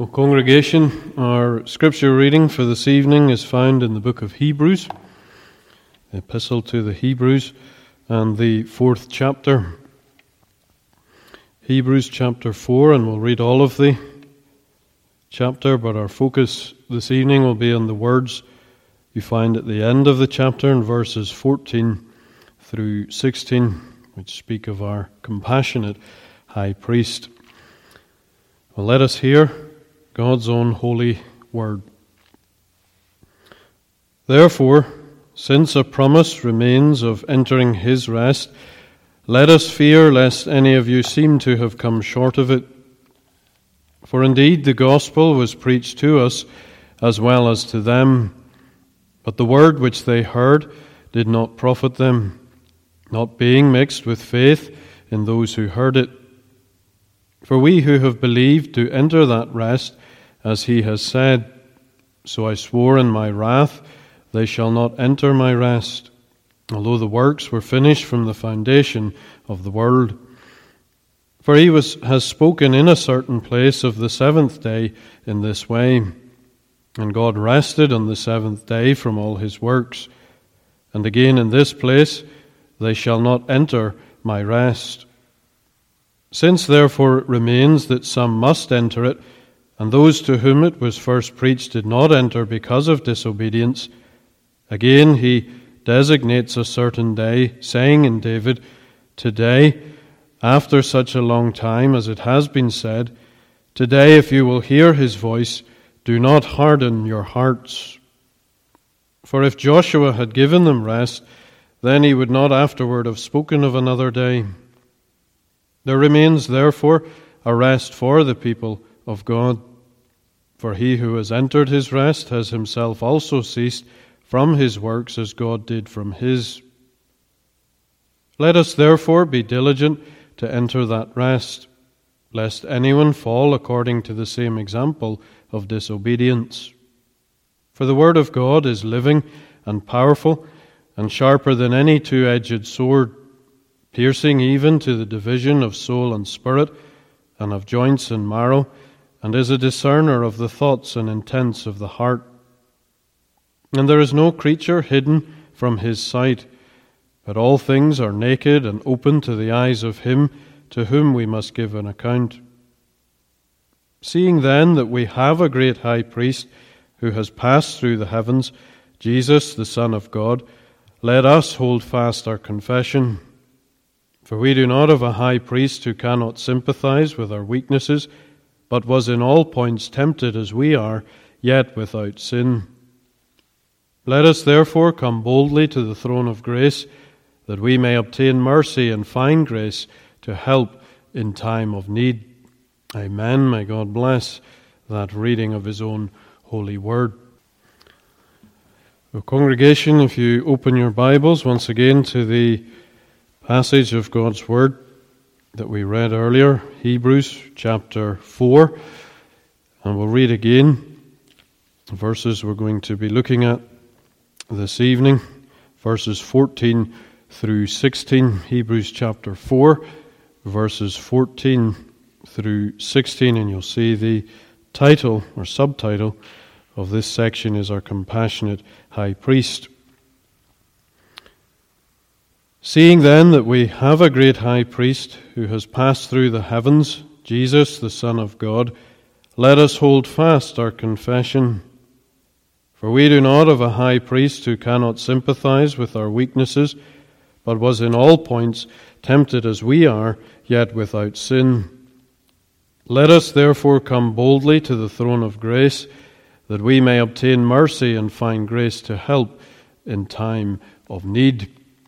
Well, congregation, our scripture reading for this evening is found in the book of Hebrews, the epistle to the Hebrews, and the 4th chapter. Hebrews chapter 4, and we'll read all of the chapter, but our focus this evening will be on the words you find at the end of the chapter in verses 14 through 16, which speak of our compassionate high priest. Well, let us hear God's own holy word. Therefore, since a promise remains of entering his rest, let us fear lest any of you seem to have come short of it. For indeed the gospel was preached to us as well as to them, but the word which they heard did not profit them, not being mixed with faith in those who heard it. For we who have believed do enter that rest, as he has said, "So I swore in my wrath, they shall not enter my rest," although the works were finished from the foundation of the world. For he has spoken in a certain place of the seventh day in this way, and God rested on the seventh day from all his works. And again in this place, "They shall not enter my rest." Since therefore it remains that some must enter it, and those to whom it was first preached did not enter because of disobedience, again he designates a certain day, saying in David, "Today, after such a long time as it has been said, today if you will hear his voice, do not harden your hearts." For if Joshua had given them rest, then he would not afterward have spoken of another day. There remains therefore a rest for the people of God. For he who has entered his rest has himself also ceased from his works as God did from his. Let us therefore be diligent to enter that rest, lest anyone fall according to the same example of disobedience. For the word of God is living and powerful and sharper than any two-edged sword, piercing even to the division of soul and spirit, and of joints and marrow, and is a discerner of the thoughts and intents of the heart. And there is no creature hidden from his sight, but all things are naked and open to the eyes of him to whom we must give an account. Seeing then that we have a great high priest who has passed through the heavens, Jesus, the Son of God, let us hold fast our confession. For we do not have a high priest who cannot sympathize with our weaknesses, but was in all points tempted as we are, yet without sin. Let us therefore come boldly to the throne of grace, that we may obtain mercy and find grace to help in time of need. Amen. May God bless that reading of his own holy word. Well, congregation, if you open your Bibles once again to the passage of God's word that we read earlier, Hebrews chapter 4, and we'll read again the verses we're going to be looking at this evening, verses 14 through 16, Hebrews chapter 4, verses 14 through 16, and you'll see the title or subtitle of this section is Our Compassionate High Priest. Seeing then that we have a great high priest who has passed through the heavens, Jesus, the Son of God, let us hold fast our confession. For we do not have a high priest who cannot sympathize with our weaknesses, but was in all points tempted as we are, yet without sin. Let us therefore come boldly to the throne of grace, that we may obtain mercy and find grace to help in time of need.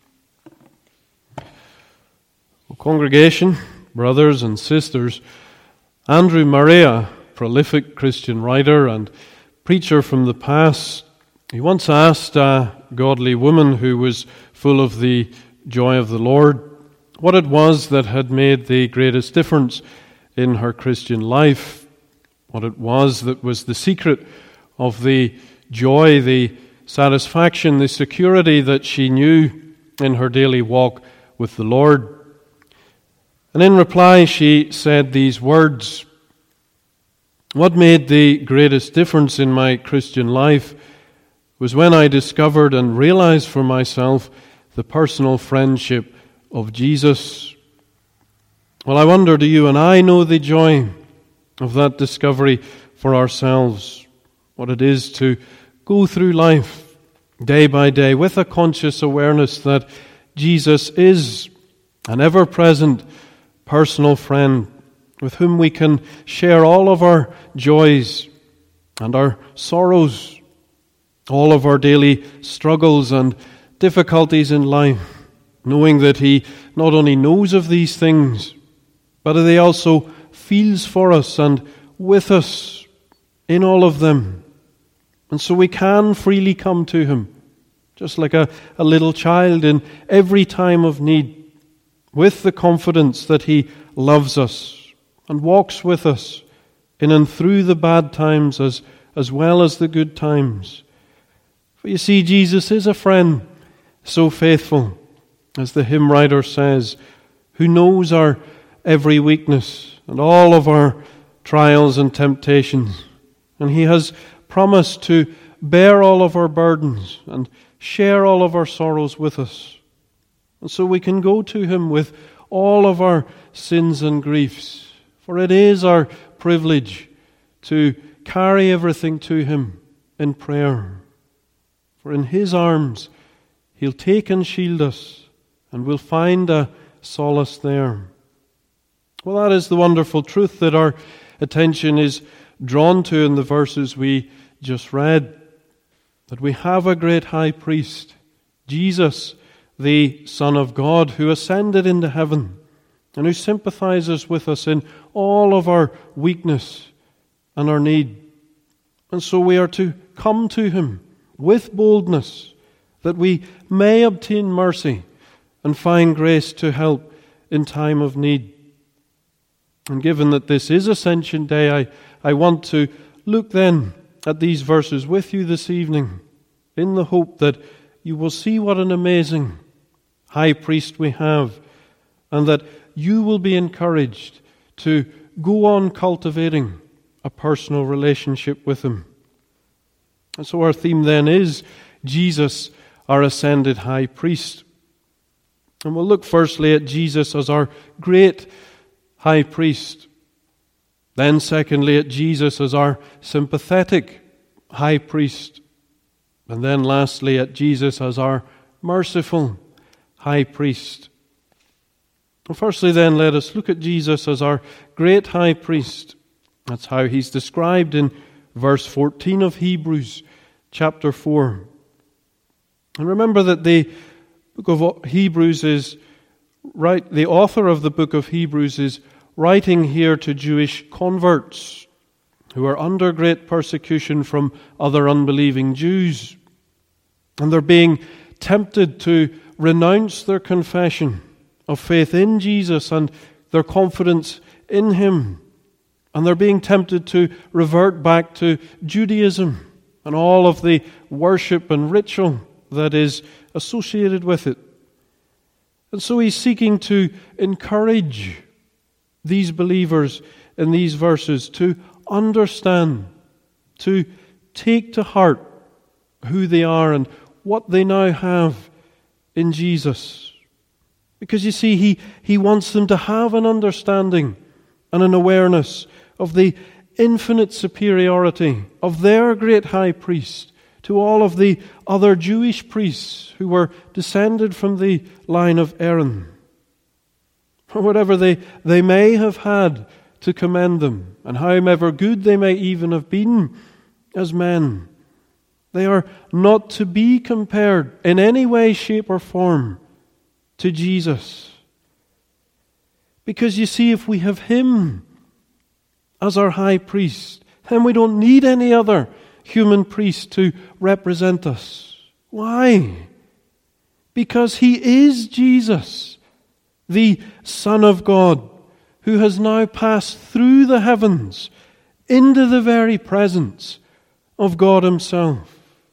Congregation, brothers and sisters, Andrew Murray, a prolific Christian writer and preacher from the past, he once asked a godly woman who was full of the joy of the Lord what it was that had made the greatest difference in her Christian life, what it was that was the secret of the joy, the satisfaction, the security that she knew in her daily walk with the Lord. And in reply, she said these words, What made the greatest difference in my Christian life was when I discovered and realized for myself the personal friendship of Jesus. Well, I wonder, do you and I know the joy of that discovery for ourselves? What it is to go through life day by day with a conscious awareness that Jesus is an ever-present personal friend with whom we can share all of our joys and our sorrows, all of our daily struggles and difficulties in life, knowing that He not only knows of these things, but that He also feels for us and with us in all of them. And so we can freely come to Him, just like a little child in every time of need, with the confidence that He loves us and walks with us in and through the bad times as well as the good times. For you see, Jesus is a friend so faithful, as the hymn writer says, who knows our every weakness and all of our trials and temptations. And He has promised to bear all of our burdens and share all of our sorrows with us. And so we can go to Him with all of our sins and griefs. For it is our privilege to carry everything to Him in prayer. For in His arms He'll take and shield us, and we'll find a solace there. Well, that is the wonderful truth that our attention is drawn to in the verses we just read. That we have a great high priest, Jesus, the Son of God, who ascended into heaven, and who sympathizes with us in all of our weakness and our need. And so we are to come to Him with boldness, that we may obtain mercy and find grace to help in time of need. And given that this is Ascension Day, I want to look then at these verses with you this evening, in the hope that you will see what an amazing high priest we have, and that you will be encouraged to go on cultivating a personal relationship with Him. And so our theme then is Jesus, our ascended high priest. And we'll look firstly at Jesus as our great high priest. Then secondly at Jesus as our sympathetic high priest. And then lastly at Jesus as our merciful high priest. Well, firstly then, let us look at Jesus as our great high priest. That's how He's described in verse 14 of Hebrews chapter 4. And remember that the book of Hebrews is right, the author of the book of Hebrews is writing here to Jewish converts who are under great persecution from other unbelieving Jews. And they're being tempted to renounce their confession of faith in Jesus and their confidence in Him. And they're being tempted to revert back to Judaism and all of the worship and ritual that is associated with it. And so he's seeking to encourage these believers in these verses to understand, to take to heart who they are and what they now have in Jesus. Because you see, he wants them to have an understanding and an awareness of the infinite superiority of their great high priest to all of the other Jewish priests who were descended from the line of Aaron. For whatever they may have had to commend them, and however good they may even have been as men, they are not to be compared in any way, shape, or form to Jesus. Because you see, if we have Him as our high priest, then we don't need any other human priest to represent us. Why? Because He is Jesus, the Son of God, who has now passed through the heavens into the very presence of God Himself.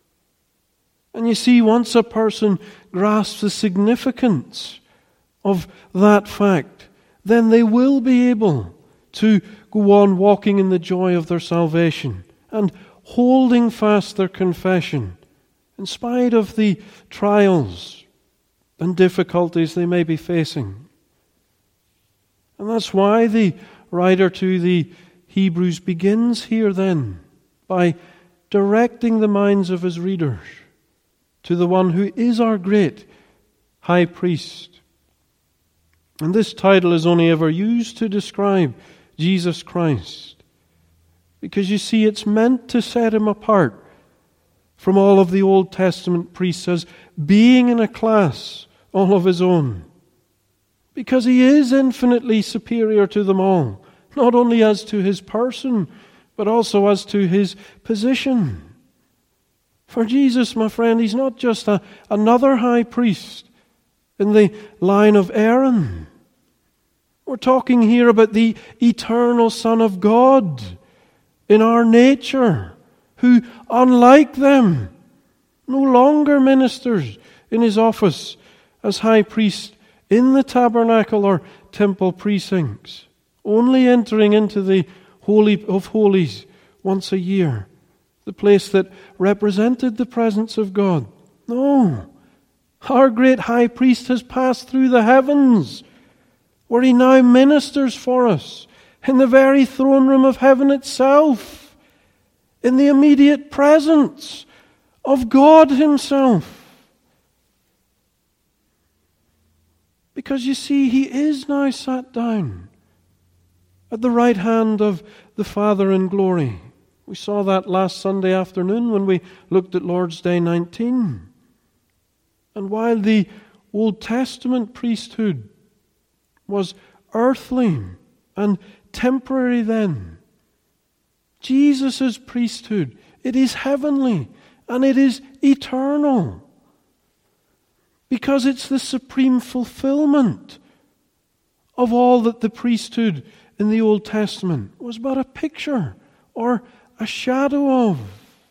And you see, once a person grasps the significance of that fact, then they will be able to go on walking in the joy of their salvation and holding fast their confession in spite of the trials and difficulties they may be facing. And that's why the writer to the Hebrews begins here then by directing the minds of his readers to the one who is our great high priest. And this title is only ever used to describe Jesus Christ, because you see it's meant to set him apart from all of the Old Testament priests as being in a class all of his own, because he is infinitely superior to them all, not only as to his person, but also as to his position. For Jesus, my friend, he's not just another high priest in the line of Aaron. We're talking here about the eternal Son of God in our nature, who, unlike them, no longer ministers in his office as high priest in the tabernacle or temple precincts, only entering into the Holy of Holies once a year, the place that represented the presence of God. No, our great high priest has passed through the heavens, where he now ministers for us in the very throne room of heaven itself, in the immediate presence of God himself. Because you see, he is now sat down at the right hand of the Father in glory. We saw that last Sunday afternoon when we looked at Lord's Day 19. And while the Old Testament priesthood was earthly and temporary then, Jesus' priesthood, it is heavenly and it is eternal, because it's the supreme fulfillment of all that the priesthood in the Old Testament was but a picture or a shadow of.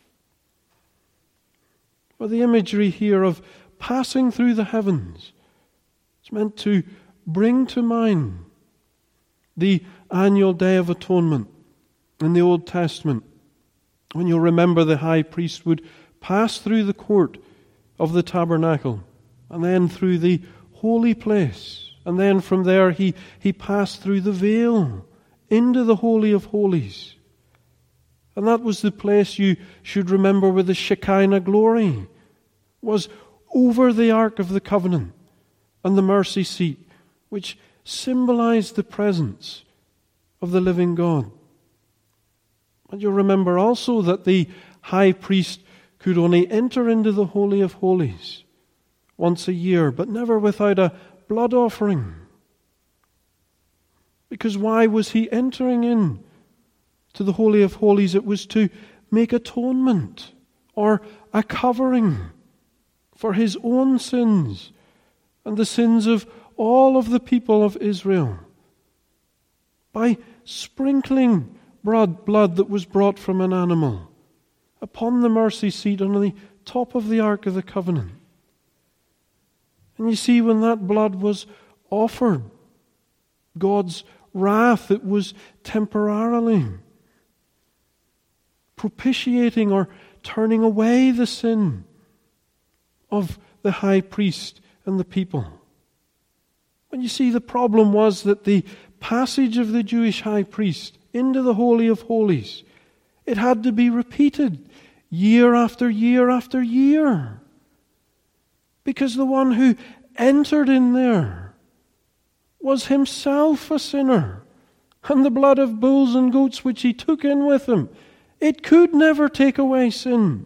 For the imagery here of passing through the heavens, it's meant to bring to mind the annual Day of Atonement in the Old Testament, when you'll remember the high priest would pass through the court of the tabernacle and then through the holy place, and then from there he passed through the veil into the Holy of Holies. And that was the place, you should remember, where the Shekinah glory was over the Ark of the Covenant and the mercy seat, which symbolized the presence of the living God. And you'll remember also that the high priest could only enter into the Holy of Holies once a year, but never without a blood offering. Because why was he entering in to the Holy of Holies? It was to make atonement or a covering for his own sins and the sins of all of the people of Israel by sprinkling blood that was brought from an animal upon the mercy seat on the top of the Ark of the Covenant. And you see, when that blood was offered, God's wrath, it was temporarily propitiating or turning away the sin of the high priest and the people. And you see, the problem was that the passage of the Jewish high priest into the Holy of Holies, it had to be repeated year after year after year. Because the one who entered in there was himself a sinner. And the blood of bulls and goats which he took in with him, it could never take away sin.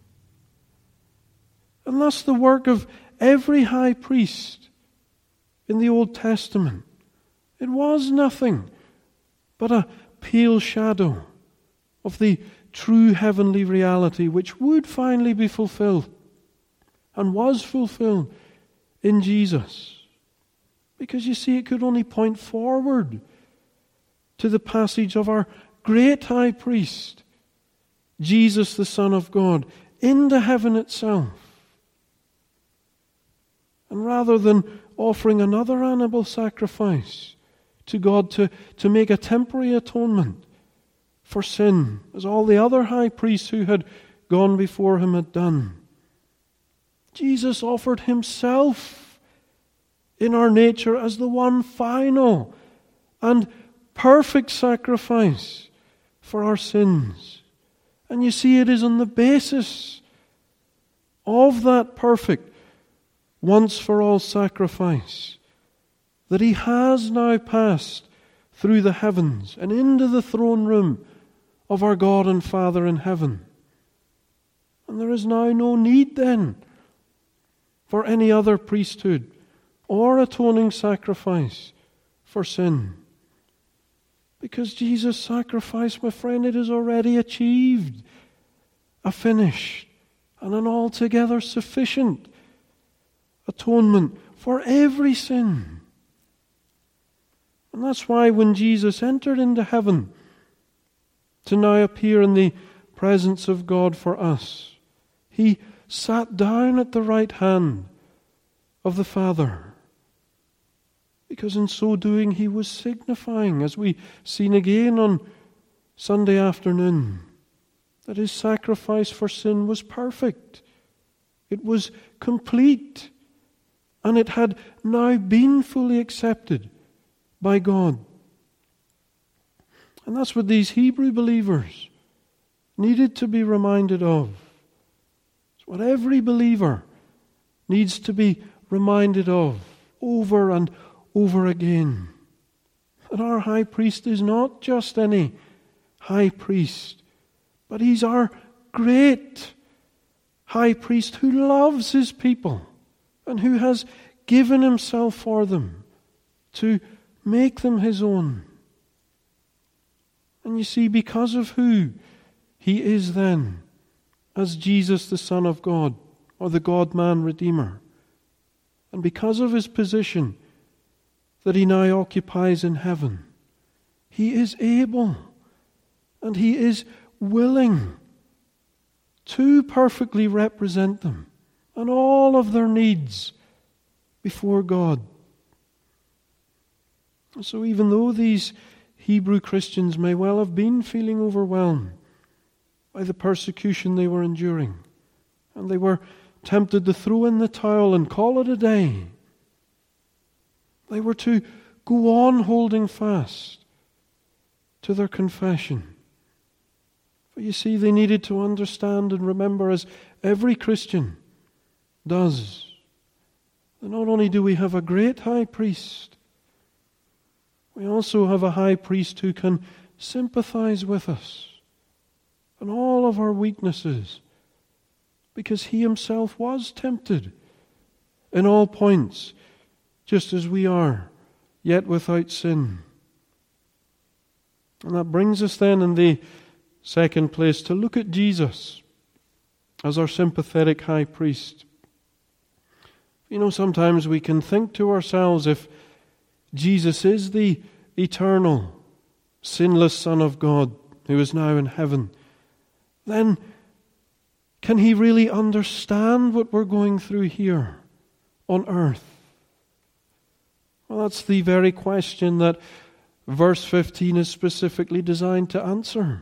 And thus the work of every high priest in the Old Testament, it was nothing but a pale shadow of the true heavenly reality which would finally be fulfilled and was fulfilled in Jesus. Because you see, it could only point forward to the passage of our great high priest, Jesus the Son of God, into heaven itself. And rather than offering another animal sacrifice to God to make a temporary atonement for sin, as all the other high priests who had gone before him had done. Jesus offered himself in our nature as the one final and perfect sacrifice for our sins. And you see, it is on the basis of that perfect, once-for-all sacrifice that he has now passed through the heavens and into the throne room of our God and Father in heaven. And there is now no need then for any other priesthood or atoning sacrifice for sin. Because Jesus' sacrifice, my friend, it is already achieved, a finished and an altogether sufficient atonement for every sin. And that's why when Jesus entered into heaven to now appear in the presence of God for us, he sat down at the right hand of the Father. Because in so doing he was signifying, as we've seen again on Sunday afternoon, that his sacrifice for sin was perfect. It was complete. And it had now been fully accepted by God. And that's what these Hebrew believers needed to be reminded of. It's what every believer needs to be reminded of over and over again. That our high priest is not just any high priest, but he's our great high priest who loves his people and who has given himself for them to make them his own. And you see, because of who he is then, as Jesus the Son of God, or the God-man Redeemer, and because of his position that he now occupies in heaven, he is able and he is willing to perfectly represent them and all of their needs before God. So even though these Hebrew Christians may well have been feeling overwhelmed by the persecution they were enduring, and they were tempted to throw in the towel and call it a day, they were to go on holding fast to their confession. For you see, they needed to understand and remember, as every Christian does, that not only do we have a great high priest, we also have a high priest who can sympathize with us in all of our weaknesses, because he himself was tempted in all points, just as we are, yet without sin. And that brings us then in the second place to look at Jesus as our sympathetic high priest. You know, sometimes we can think to ourselves, if Jesus is the eternal, sinless Son of God who is now in heaven, then can he really understand what we're going through here on earth? Well, that's the very question that verse 15 is specifically designed to answer.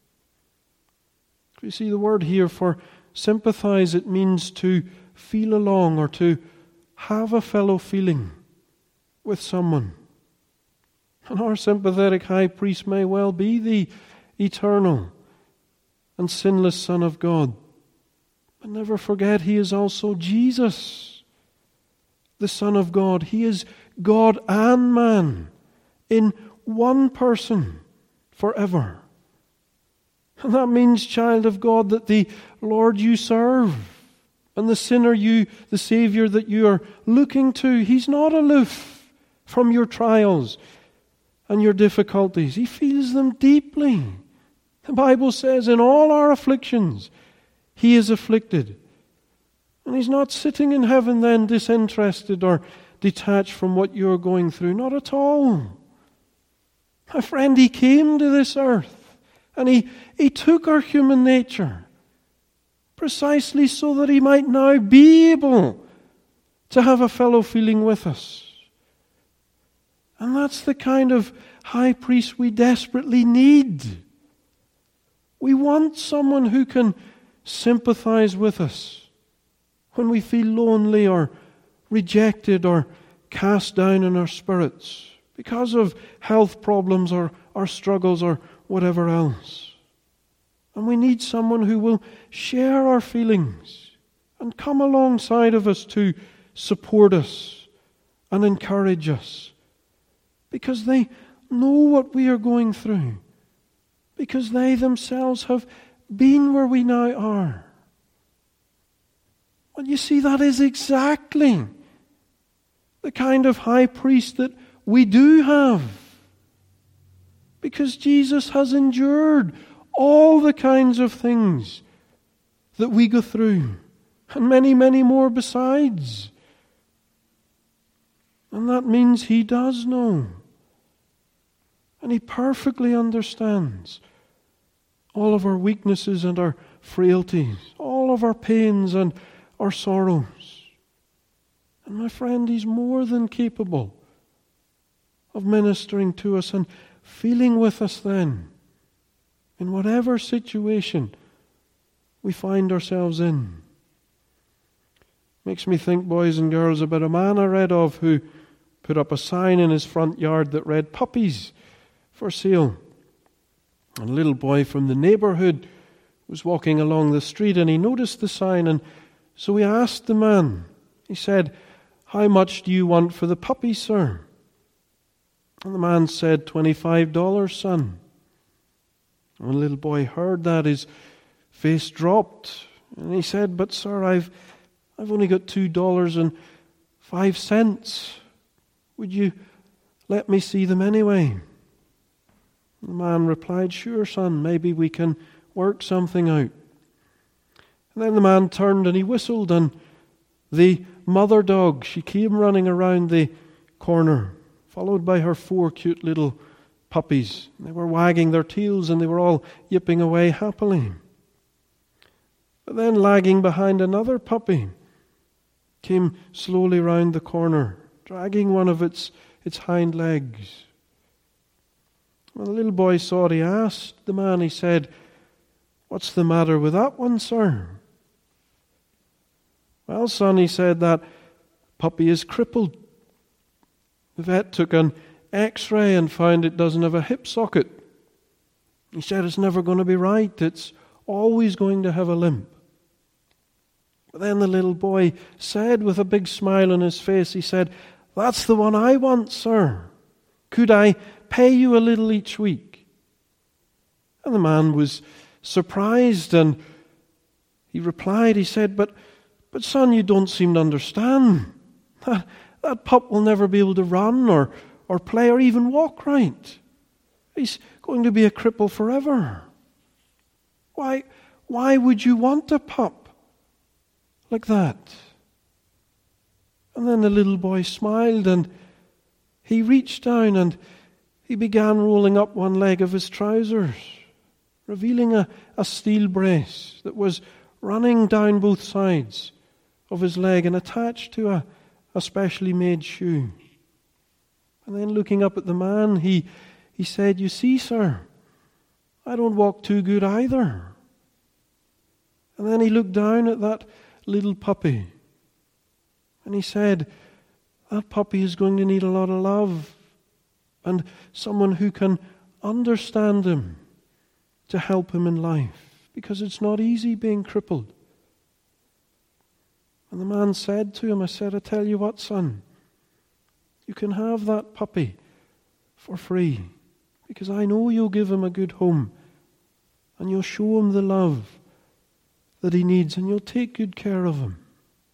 You see, the word here for sympathize, it means to feel along or to have a fellow feeling with someone. And our sympathetic high priest may well be the eternal and sinless Son of God. But never forget, he is also Jesus, the Son of God. He is God and man in one person forever. And that means, child of God, that the Lord you serve and the sinner the Savior that you are looking to, he's not aloof from your trials and your difficulties. He feels them deeply. The Bible says in all our afflictions, he is afflicted. And he's not sitting in heaven then disinterested or detached from what you're going through. Not at all. My friend, he came to this earth and he took our human nature precisely so that he might now be able to have a fellow feeling with us. And that's the kind of high priest we desperately need. We want someone who can sympathize with us when we feel lonely or rejected or cast down in our spirits because of health problems or our struggles or whatever else. And we need someone who will share our feelings and come alongside of us to support us and encourage us, because they know what we are going through, because they themselves have been where we now are. Well, you see, that is exactly the kind of high priest that we do have, because Jesus has endured all the kinds of things that we go through, and many, many more besides. And that means He does know, and He perfectly understands all of our weaknesses and our frailties, all of our pains and our sorrows. And my friend, He's more than capable of ministering to us and feeling with us then, in whatever situation we find ourselves in. Makes me think, boys and girls, about a man I read of who put up a sign in his front yard that read, "Puppies for sale." And a little boy from the neighborhood was walking along the street and he noticed the sign, and so he asked the man, he said, "How much do you want for the puppies, sir?" And the man said, $25, son. And when the little boy heard that, his face dropped. And he said, "But sir, I've only got $2.05. Would you let me see them anyway?" The man replied, "Sure, son, maybe we can work something out." And then the man turned and he whistled, and the mother dog, she came running around the corner, followed by her 4 cute little puppies. They were wagging their tails and they were all yipping away happily. But then, lagging behind, another puppy came slowly round the corner, dragging one of its hind legs. When the little boy saw it, he asked the man, he said, "What's the matter with that one, sir?" "Well, son," he said, "that puppy is crippled. The vet took an X-ray and found it doesn't have a hip socket. He said it's never going to be right. It's always going to have a limp." But then the little boy said, with a big smile on his face, he said, "That's the one I want, sir. Could I pay you a little each week?" And the man was surprised, and he replied, he said, But son, you don't seem to understand. That pup will never be able to run or play or even walk right. He's going to be a cripple forever. Why would you want a pup like that?" And then the little boy smiled, and he reached down and he began rolling up one leg of his trousers, revealing a steel brace that was running down both sides of his leg and attached to a specially made shoe. And then, looking up at the man, he said, "You see, sir, I don't walk too good either." And then he looked down at that little puppy and he said, "That puppy is going to need a lot of love and someone who can understand him to help him in life, because it's not easy being crippled." And the man said to him, "I tell you what, son, you can have that puppy for free, because I know you'll give him a good home and you'll show him the love that he needs and you'll take good care of him."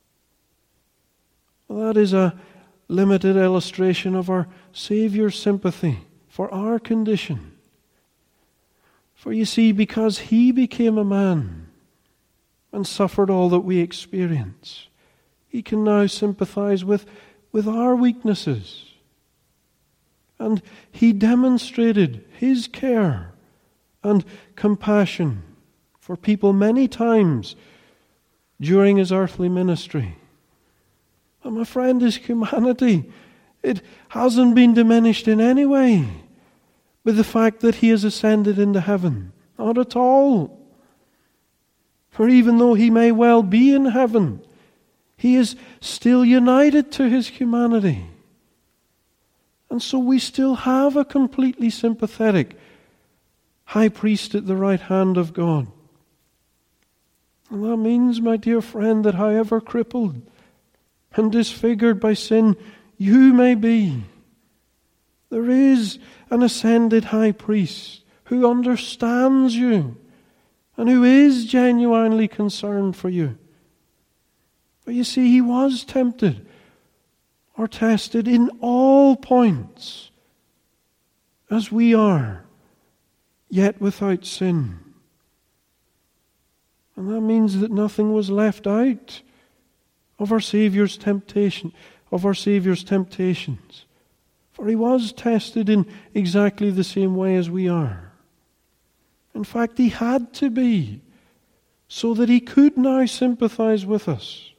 Well, that is a limited illustration of our Saviour's sympathy for our condition. For you see, because He became a man and suffered all that we experience, He can now sympathize with our weaknesses. And He demonstrated His care and compassion for people many times during His earthly ministry. And my friend, His humanity It hasn't been diminished in any way by the fact that he has ascended into heaven. Not at all. For even though he may well be in heaven, he is still united to his humanity. And so we still have a completely sympathetic high priest at the right hand of God. And that means, my dear friend, that however crippled and disfigured by sin you may be, there is an ascended high priest who understands you and who is genuinely concerned for you. But you see, he was tempted or tested in all points as we are, yet without sin. And that means that nothing was left out of our Saviour's temptation, of our Saviour's temptations. For he was tested in exactly the same way as we are. In fact, he had to be, so that he could now sympathize with us.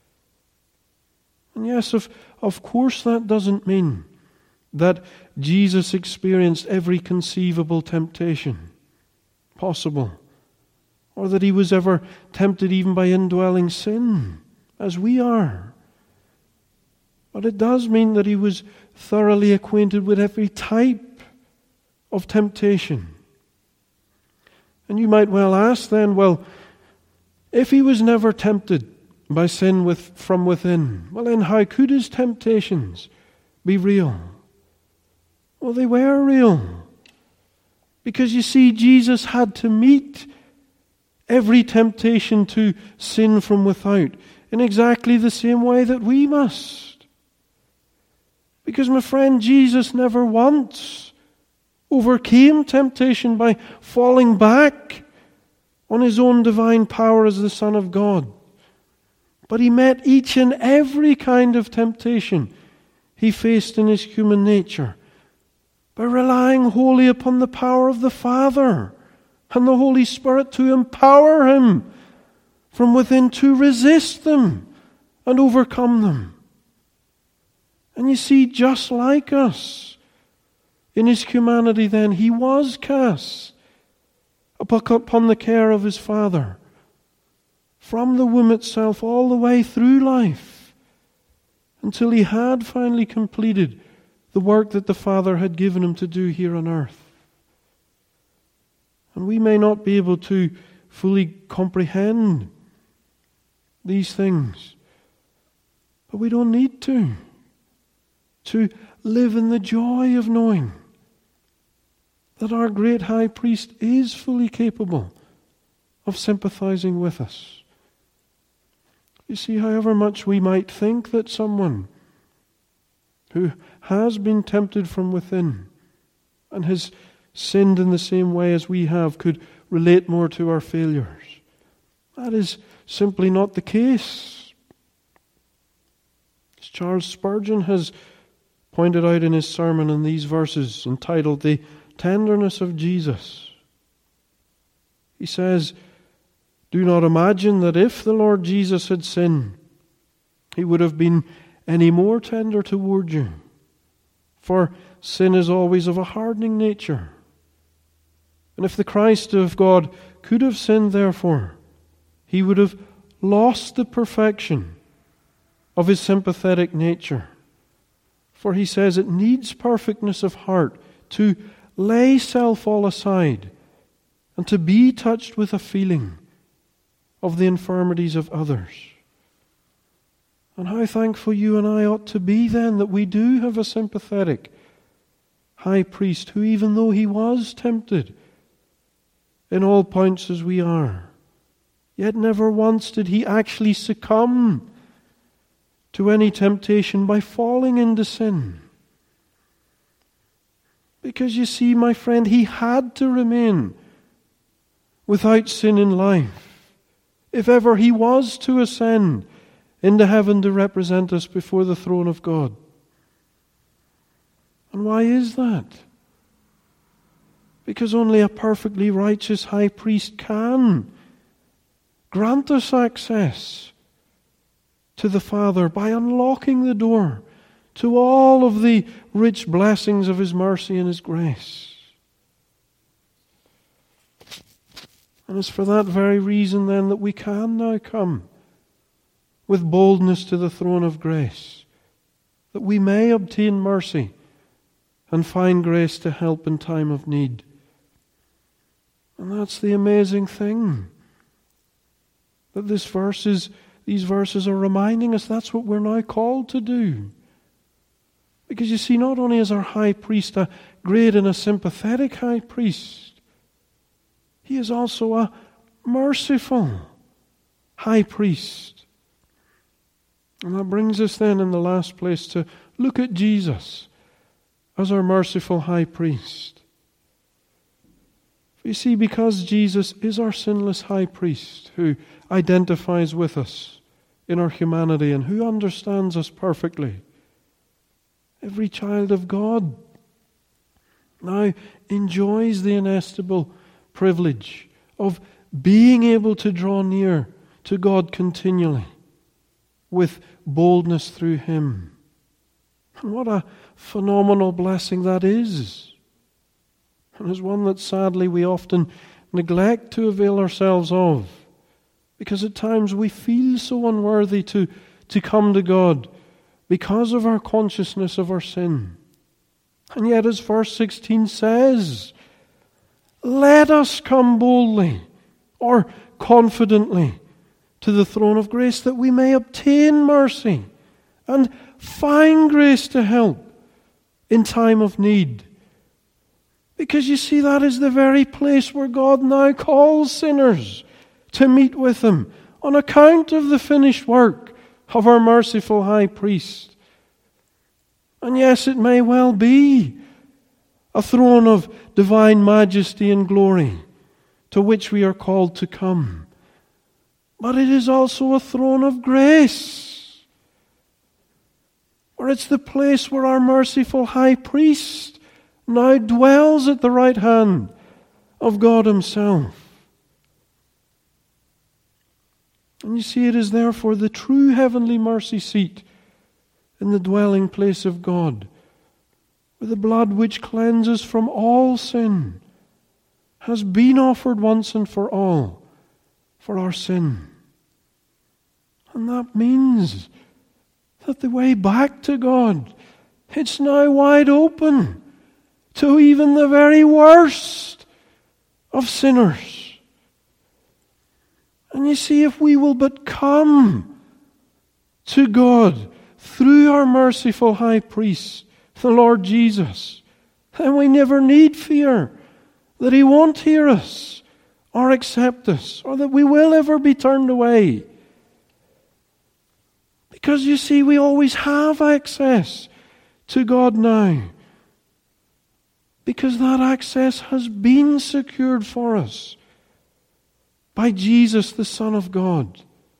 And yes, of course that doesn't mean that Jesus experienced every conceivable temptation possible, or that he was ever tempted even by indwelling sin, as we are. But it does mean that he was thoroughly acquainted with every type of temptation. And you might well ask then, well, if he was never tempted by sin from within, well then how could his temptations be real? Well, they were real. Because you see, Jesus had to meet every temptation to sin from without in exactly the same way that we must. Because, my friend, Jesus never once overcame temptation by falling back on his own divine power as the Son of God. But he met each and every kind of temptation he faced in his human nature by relying wholly upon the power of the Father and the Holy Spirit to empower him from within to resist them and overcome them. And you see, just like us, in his humanity then, he was cast upon the care of his Father, from the womb itself all the way through life, until he had finally completed the work that the Father had given him to do here on earth. And we may not be able to fully comprehend these things, but we don't need to live in the joy of knowing that our great high priest is fully capable of sympathizing with us. You see, however much we might think that someone who has been tempted from within and has sinned in the same way as we have could relate more to our failures, that is simply not the case. As Charles Spurgeon has pointed out in his sermon in these verses entitled "The Tenderness of Jesus," he says, "Do not imagine that if the Lord Jesus had sinned, he would have been any more tender toward you. For sin is always of a hardening nature. And if the Christ of God could have sinned, therefore, he would have lost the perfection of his sympathetic nature. For he says it needs perfectness of heart to lay self all aside and to be touched with a feeling of the infirmities of others." And how thankful you and I ought to be then that we do have a sympathetic high priest who, even though he was tempted in all points as we are, yet never once did he actually succumb to any temptation by falling into sin. Because you see, my friend, he had to remain without sin in life if ever he was to ascend into heaven to represent us before the throne of God. And why is that? Because only a perfectly righteous high priest can grant us access to the Father by unlocking the door to all of the rich blessings of His mercy and His grace. And it's for that very reason then that we can now come with boldness to the throne of grace, that we may obtain mercy and find grace to help in time of need. And that's the amazing thing, that these verses are reminding us that's what we're now called to do. Because you see, not only is our high priest a great and a sympathetic high priest, he is also a merciful high priest. And that brings us then in the last place to look at Jesus as our merciful high priest. You see, because Jesus is our sinless high priest who identifies with us in our humanity and who understands us perfectly, every child of God now enjoys the inestimable privilege of being able to draw near to God continually with boldness through Him. And what a phenomenal blessing that is. And is one that sadly we often neglect to avail ourselves of, because at times we feel so unworthy to come to God because of our consciousness of our sin. And yet, as verse 16 says, let us come boldly or confidently to the throne of grace that we may obtain mercy and find grace to help in time of need. Because you see, that is the very place where God now calls sinners to meet with Him on account of the finished work of our merciful high priest. And yes, it may well be a throne of divine majesty and glory to which we are called to come. But it is also a throne of grace, where it's the place where our merciful high priest now dwells at the right hand of God Himself. And you see, it is therefore the true heavenly mercy seat in the dwelling place of God, where the blood which cleanses from all sin has been offered once and for all for our sin. And that means that the way back to God, it's now wide open to even the very worst of sinners. And you see, if we will but come to God through our merciful high priest, the Lord Jesus, then we never need fear that He won't hear us or accept us, or that we will ever be turned away. Because you see, we always have access to God now, because that access has been secured for us by Jesus, the Son of God.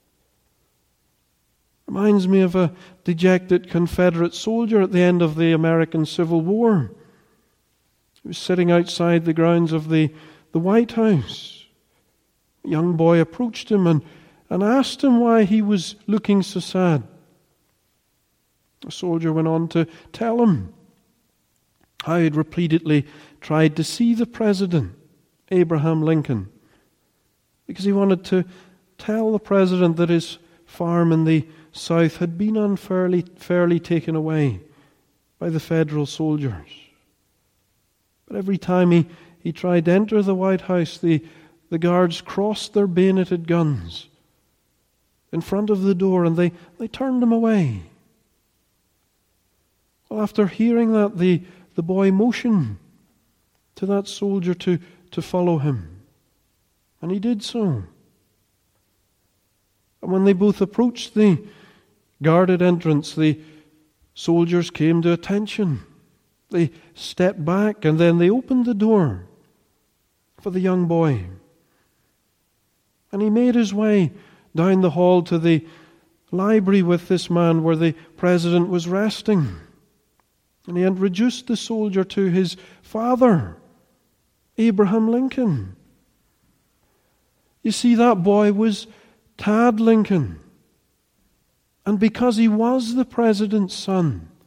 Reminds me of a dejected Confederate soldier at the end of the American Civil War. He was sitting outside the grounds of the White House. A young boy approached him and asked him why he was looking so sad. The soldier went on to tell him how he had repeatedly tried to see the President, Abraham Lincoln, because he wanted to tell the President that his farm in the South had been unfairly taken away by the federal soldiers. But every time he tried to enter the White House, the guards crossed their bayoneted guns in front of the door, and they turned him away. Well, after hearing that, the boy motioned to that soldier to follow him. And he did so. And when they both approached the guarded entrance, the soldiers came to attention. They stepped back, and then they opened the door for the young boy. And he made his way down the hall to the library with this man where the President was resting. And he introduced the soldier to his father, Abraham Lincoln. You see, that boy was Tad Lincoln. And because he was the President's son,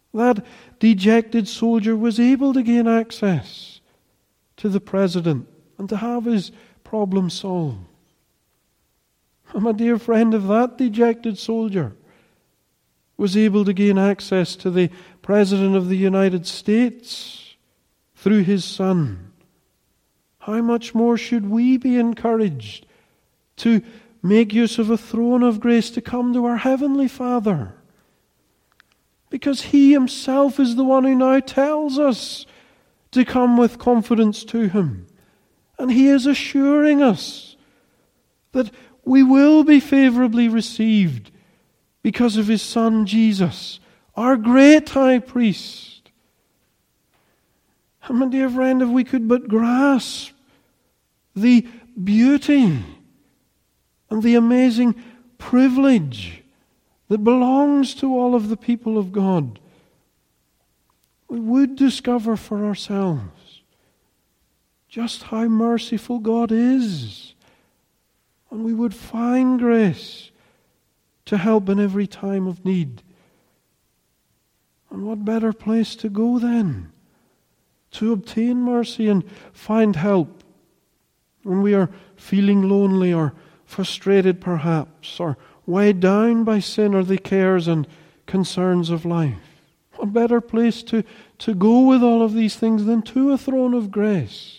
That dejected soldier was able to gain access to the president and to have his problem solved. My dear friend, if that dejected soldier was able to gain access to the President of the United States through his son, how much more should we be encouraged to make use of a throne of grace to come to our Heavenly Father? Because He Himself is the one who now tells us to come with confidence to Him. And He is assuring us that we will be favorably received because of His Son Jesus, our great high priest. And my dear friend, if we could but grasp the beauty and the amazing privilege that belongs to all of the people of God, we would discover for ourselves just how merciful God is. And we would find grace to help in every time of need. And what better place to go then to obtain mercy and find help when we are feeling lonely or frustrated perhaps, or weighed down by sin or the cares and concerns of life. What better place to go with all of these things than to a throne of grace?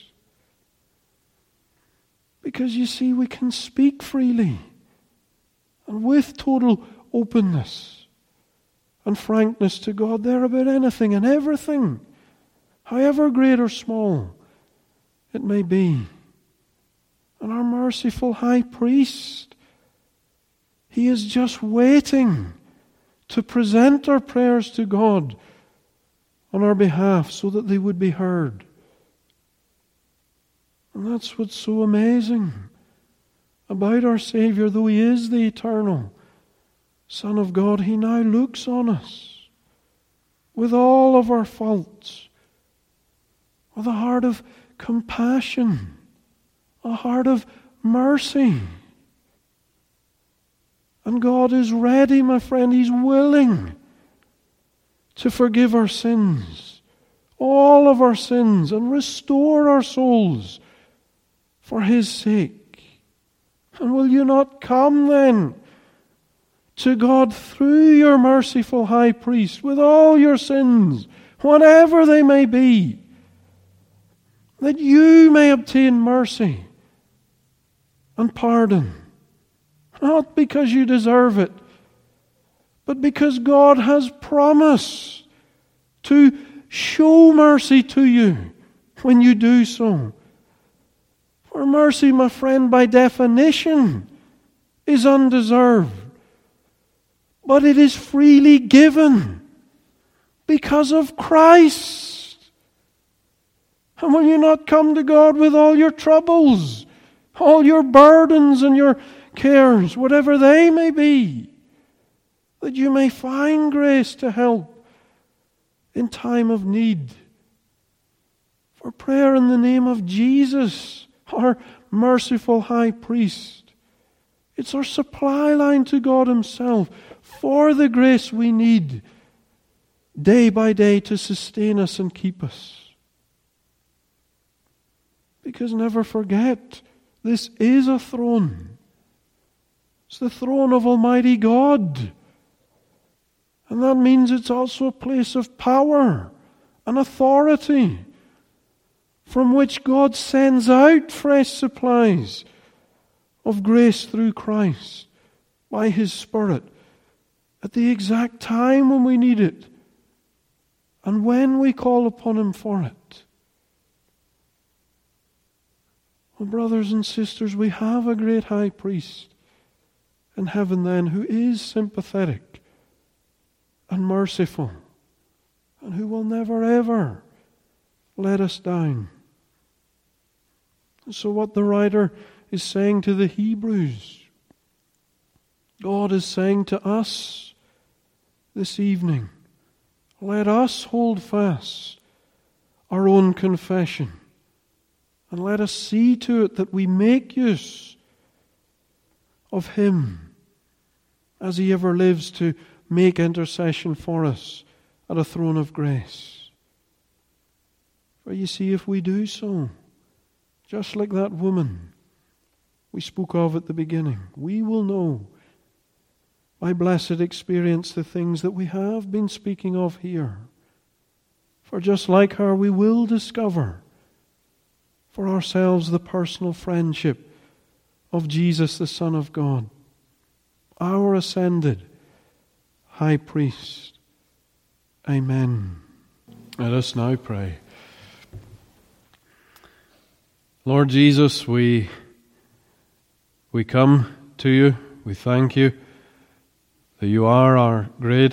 Because you see, we can speak freely and with total openness and frankness to God there about anything and everything, however great or small it may be. And our merciful high priest, he is just waiting to present our prayers to God on our behalf so that they would be heard. And that's what's so amazing about our Savior. Though He is the eternal Son of God, He now looks on us with all of our faults, with a heart of compassion, a heart of mercy. And God is ready, my friend. He's willing to forgive our sins, all of our sins, and restore our souls for His sake. And will you not come then to God through your merciful high priest with all your sins, whatever they may be, that you may obtain mercy and pardon, not because you deserve it, but because God has promised to show mercy to you when you do so. For mercy, my friend, by definition, is undeserved. But it is freely given because of Christ. And will you not come to God with all your troubles, all your burdens and your cares, whatever they may be, that you may find grace to help in time of need? For prayer in the name of Jesus, our merciful high priest, it's our supply line to God Himself for the grace we need day by day to sustain us and keep us. Because never forget, this is a throne. It's the throne of Almighty God. And that means it's also a place of power and authority from which God sends out fresh supplies of grace through Christ by His Spirit at the exact time when we need it and when we call upon Him for it. Well, brothers and sisters, we have a great high priest in heaven then who is sympathetic and merciful and who will never ever let us down. And so what the writer is saying to the Hebrews, God is saying to us this evening, let us hold fast our own confession and let us see to it that we make use of Him as He ever lives to make intercession for us at a throne of grace. For you see, if we do so, just like that woman we spoke of at the beginning, we will know by blessed experience the things that we have been speaking of here. For just like her, we will discover for ourselves the personal friendship of Jesus, the Son of God, our ascended High Priest. Amen. Let us now pray. Lord Jesus, we come to you. We thank you that you are our great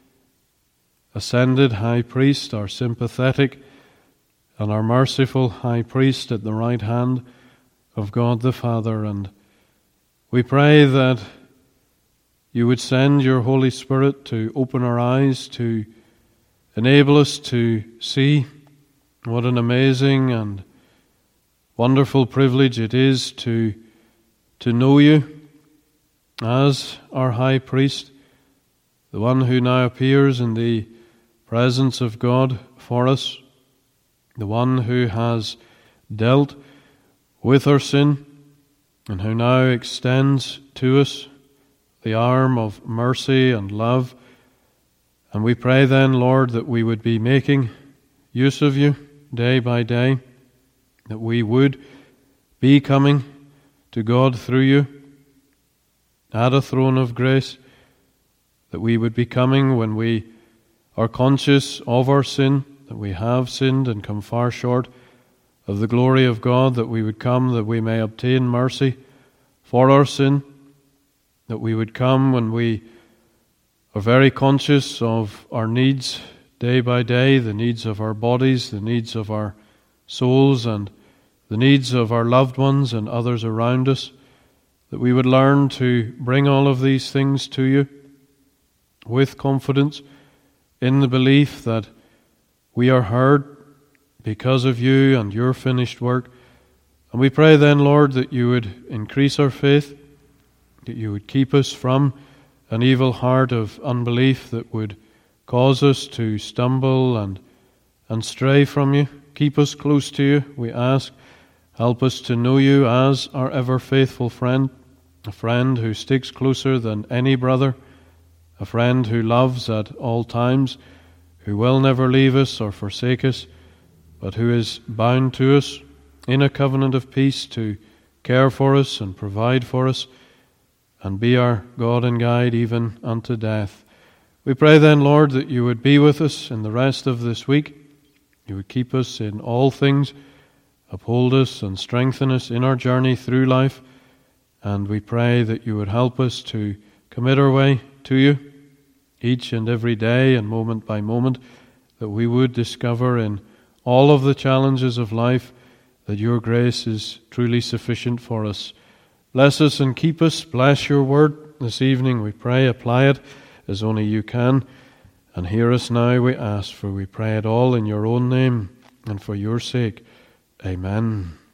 ascended High Priest, our sympathetic and our merciful High Priest at the right hand of God the Father. And we pray that you would send your Holy Spirit to open our eyes, to enable us to see what an amazing and wonderful privilege it is to know you as our High Priest, the one who now appears in the presence of God for us, the one who has dealt with our sin and who now extends to us the arm of mercy and love. And we pray then, Lord, that we would be making use of you day by day, that we would be coming to God through you at a throne of grace, that we would be coming when we are conscious of our sin, that we have sinned and come far short of the glory of God, that we would come that we may obtain mercy for our sin, that we would come when we are very conscious of our needs day by day, the needs of our bodies, the needs of our souls, and the needs of our loved ones and others around us, that we would learn to bring all of these things to you with confidence, in the belief that we are heard because of you and your finished work. And we pray then, Lord, that you would increase our faith, that you would keep us from an evil heart of unbelief that would cause us to stumble and stray from you. Keep us close to you, we ask. Help us to know you as our ever-faithful friend, a friend who sticks closer than any brother, a friend who loves at all times, who will never leave us or forsake us, but who is bound to us in a covenant of peace to care for us and provide for us and be our God and guide even unto death. We pray then, Lord, that you would be with us in the rest of this week. You would keep us in all things, uphold us and strengthen us in our journey through life. And we pray that you would help us to commit our way to you each and every day and moment by moment, that we would discover in all of the challenges of life that your grace is truly sufficient for us. Bless us and keep us. Bless your word this evening, we pray. Apply it as only you can. And hear us now, we ask, for we pray it all in your own name and for your sake. Amen.